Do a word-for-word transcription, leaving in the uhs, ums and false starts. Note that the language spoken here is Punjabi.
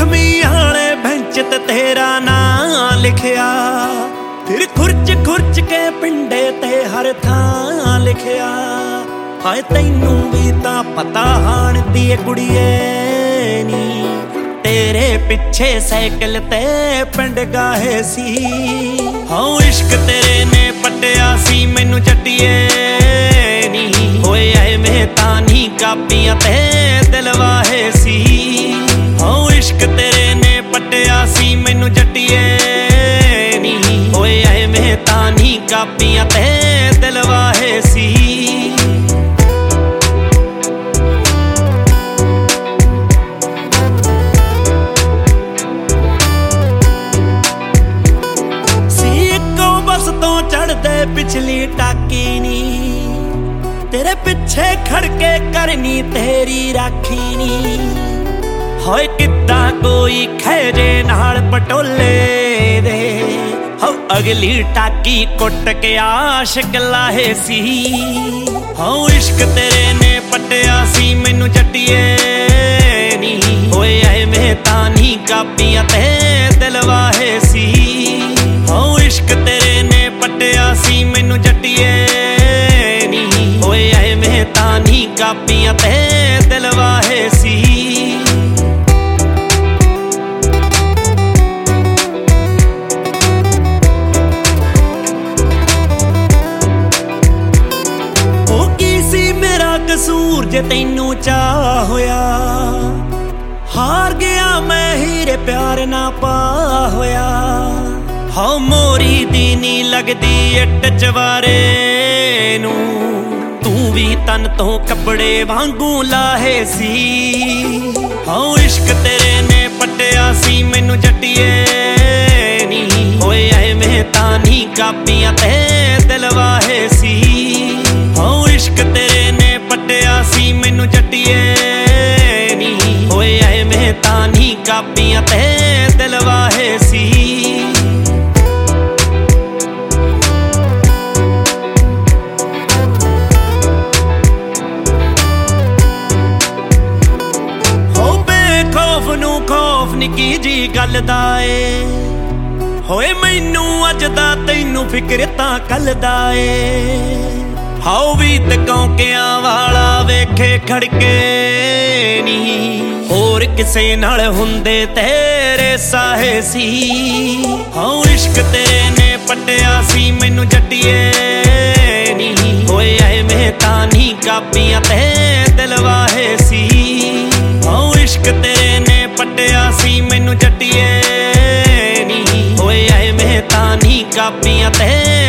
ਅੱਠਵੀਂ ਵਾਲੇ ਬੈਂਚ ਤੇ ਤੇਰਾ ਨਾਂ ਲਿਖਿਆ, ਫਿਰ ਖੁਰਚ ਖੁਰਚ ਕੇ ਪਿੰਡੇ ਤੇ ਹਰ ਥਾਂ ਲਿਖਿਆ। ਹਾਏ ਤੈਨੂੰ ਵੀ ਤਾਂ ਪਤਾ ਹਾਣ ਦੀ ਕੁੜੀਏ ਨੀ, ਤੇਰੇ ਪਿੱਛੇ ਸਾਈਕਲ ਤੇ ਪਿੰਡ ਗਾਹੇ ਸੀ। ਹਾਂ ਇਸ਼ਕ ਤੇਰੇ ਨੇ ਪੱਟਿਆ ਸੀ ਮੈਨੂੰ ਜੱਟੀਏ ਨੀ, ਹੋਏ ਐਵੇਂ ਤਾਂ ਨੀ ਕਾਪੀਆਂ ਤੇ ਦਿਲ ਵਾਹੇ ਸੀ। ਹਾਂ ਇਸ਼ਕ ਤੇਰੇ ਨੇ ਪੱਟਿਆ ਸੀ ਮੈਨੂੰ ਜੱਟੀਏ ਨੀ, ਹੋਏ ਐਵੇਂ ਤਾਂ ਨੀ ਕਾਪੀਆਂ ਤੇ ਦਿਲ ਵਾਹੇ ਸੀ। ਚੜਦੇ ਪਿਛਲੀ ਟਾਕੀ ਨੀ, ਤੇਰੇ ਪਿੱਛੇ ਖੜ ਕੇ ਕਰਨੀ ਤੇਰੀ ਰਾਖੀ ਨੀ। ਹੋਏ ਕਿੱਦਾਂ ਕੋਈ ਖੈਰੇ ਨਾਲ ਪਟੋਲੇ ਦੇ, ਹੋ ਅਗਲੀ ਟਾਕੀ ਕੁੱਟ ਕੇ ਆਸ਼ਕ ਲਾਹੇ ਸੀ। ਹੋ ਇਸ਼ਕ ਤੇਰੇ ਨੇ ਪੱਟਿਆ ਸੀ ਮੈਨੂੰ ਜੱਟੀਏ ਨੀ, ਹੋਏ ਐਵੇਂ ਤਾਂ ਨੀ ਕਾਪੀਆਂ ਤੇ ਦਿਲ ਵਾਹੇ ਸੀ। ਹੋ ਇਸ਼ਕ ਤੇਰੇ ਨੇ ਪੱਟਿਆ ਸੀ ਮੈਨੂੰ ਜੱਟੀਏ ਨੀ, ਹੋਏ ਐਵੇਂ ਤਾਂ ਨੀ ਕਾਪੀਆਂ ਤੇ ਦਿਲ ਵਾਹੇ ਸੀ। ਉਹ ਕੀ ਸੀ ਮੇਰਾ ਕਸੂਰ ਜੇ ਤੈਨੂੰ ਚਾਹ ਹੋਇਆ, ਹਾਰ ਗਿਆ ਮੈਂ ਹੀਰੇ ਪਿਆਰ ਨਾ ਪਾ ਹੋਇਆ। ਹਾਂ ਮੋਰੀ ਦੀ ਨੀ ਲੱਗਦੀ ਇੱਟ ਚਵਾਰੇ ਨੂੰ, ਤੂੰ ਵੀ ਤਨ ਤੋਂ ਕੱਪੜੇ ਵਾਂਗੂ ਲਾਹੇ ਸੀ। ਹਾਂ ਇਸ਼ਕ ਤੇਰੇ ਨੇ ਪੱਟਿਆ ਸੀ ਮੈਨੂੰ ਜੱਟੀਏ ਨੀ, ਹੋਏ ਐਵੇਂ ਤਾਂ ਨੀ ਕਾਪੀਆਂ ਤੇ ਦਿਲ ਵਾਹੇ ਸੀ। ਹਾਂ ਇਸ਼ਕ ਤੇਰੇ ਨੇ ਪੱਟਿਆ ਸੀ ਮੈਨੂੰ ਜੱਟੀਏ ਨੀ, ਹੋਏ ਐਵੇਂ ਤਾਂ ਨੀ ਕਾਪੀਆਂ ਤੇ ਦਿਲ ਵਾਹੇ ਸੀ। ਨੂੰ ਖੌਫ ਨਿੱਕੀ ਜੀ ਗੱਲ ਦਾ ਏ, ਹੋਏ ਮੈਨੂੰ ਅੱਜ ਦਾ ਤੈਨੂੰ ਫਿਕਰ ਤਾਂ ਕੱਲ ਦਾ ਏ। ਹਾਉ ਵੀ ਤਕੌਂਕਿਆਂ ਵਾਲਾ ਵੇਖੇ ਖੜਕੇ ਨੀ, ਹੋਰ ਕਿਸੇ ਨਾਲ ਹੁੰਦੇ ਤੇਰੇ ਸਾਹੇ ਸੀ। ਹਾਉ ਇਸ਼ਕ ਤੇਰੇ ਨੇ ਪੱਟਿਆ ਸੀ ਮੈਨੂੰ ਜੱਟੀਏ ਨੀ, ਹੋਏ ਐਵੇਂ ਤਾਂ ਨੀ ਕਾਪੀਆਂ ਤੇ ਦਿਲ ਵਾਹੇ ਸੀ। ਹਾਉ ਇਸ਼ਕ ਤੇਰੇ ਨੇ ਪੱਟਿਆ ਸੀ ਮੈਨੂੰ ਜੱਟੀਏ ਨੀ, ਹੋਏ ਐਵੇਂ ਤਾਂ ਨੀ ਕਾਪੀਆਂ ਤੇ